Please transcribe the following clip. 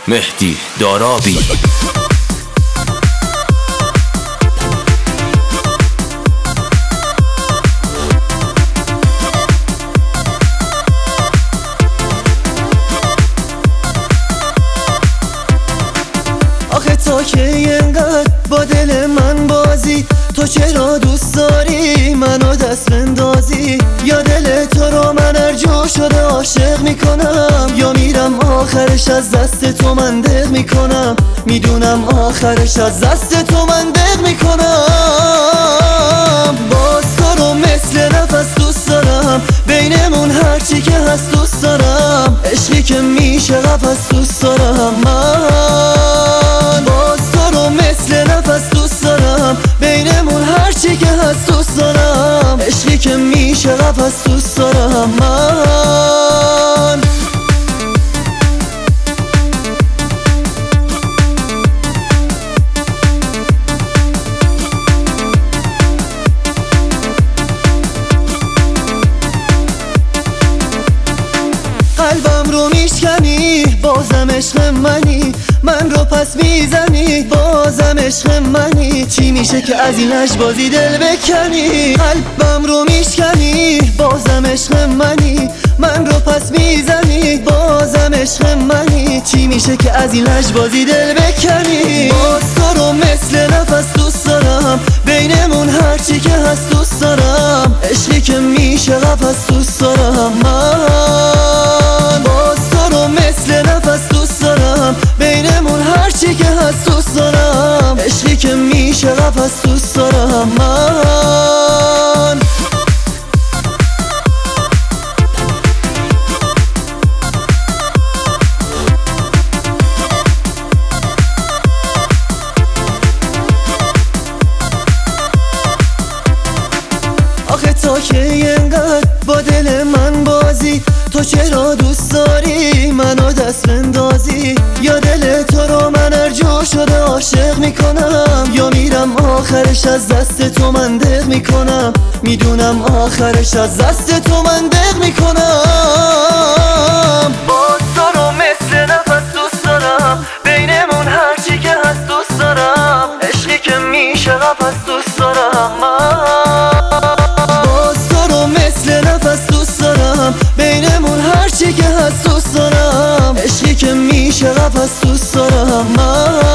مهدی دارابی. آخه تو که اینقدر با دل من بازی، تو چرا دوست داری منو دست بندازی؟ یا دل تو رو من ارجو شده عاشق میکنم، یا میرم آخرش از دست تو من دق میکنم. میدونم آخرش از دست تو من دق میکنم. باز تو رو مثل نفس دوست دارم، بینمون هرچی که هست دوست دارم. عشقی که میشه قفس دوست دارم من. باز تو رو مثل نفس دوست دارم، بینمون هرچی که هست دوست دارم. عشقی که میشه قفس دوست دارم من. قلبم رو میشکنی، بازم عشق منی. من رو پس میزنی، بازم عشق منی. چی میشه که از این لجبازی دل بکنی؟ قلبم رو میشکنی، بازم عشق منی. من رو پس میزنی، بازم عشق منی. چی میشه که از این لجبازی دل بکنی؟ باز تو رو مثل نفس دوست دارم، بینمون هرچی که هست دوست دارم. عشقی که میشه قفس دوست دارم من. باز تو رو مثل نفس دوست دارم، بینمون هرچی که هست دوست دارم. عشقی که میشه قفس دوست دارم من. آخه تو که اینقدر با دل من بازی، تو چرا دوست داری منو دست بندازی؟ یا دل تو رو من ارجو شده عاشق میکنم، یا میرم آخرش از دست تو من دق میکنم. میدونم آخرش از دست تو من دق میکنم. باز تو رو مثل نفس دوست دارم، بینمون هرچی که هست دوست دارم. عشقی که میشه قفس دوست دارم من. باز تو رو مثل نفس دوست دارم، بینمون هرچی که هست دوست دارم. عشقی که میشه قفس دوست دارم من.